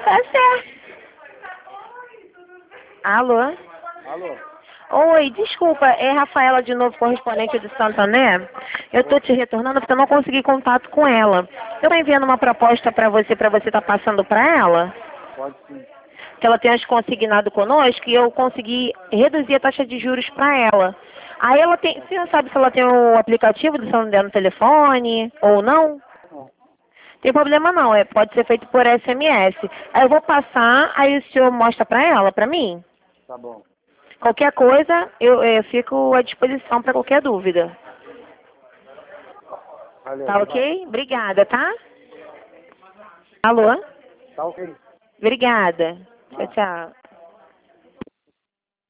Tá certo. Alô? Alô? Oi, desculpa, é Rafaela de novo, correspondente de Santander. Eu tô te retornando porque eu não consegui contato com ela. Eu tô enviando uma proposta para você tá passando para ela. Pode sim. Que ela tenha consignado conosco e eu consegui reduzir a taxa de juros para ela. Aí ela tem, você não sabe se ela tem o aplicativo do Santander no telefone ou não? Não. Tem problema não, pode ser feito por SMS. Aí eu vou passar, aí o senhor mostra para ela, para mim. Tá bom. Qualquer coisa, eu fico à disposição para qualquer dúvida. Valeu, Tá obrigado. ok? Obrigada, tá? Alô? Tá ok. Obrigada. Tchau, Ah. tchau.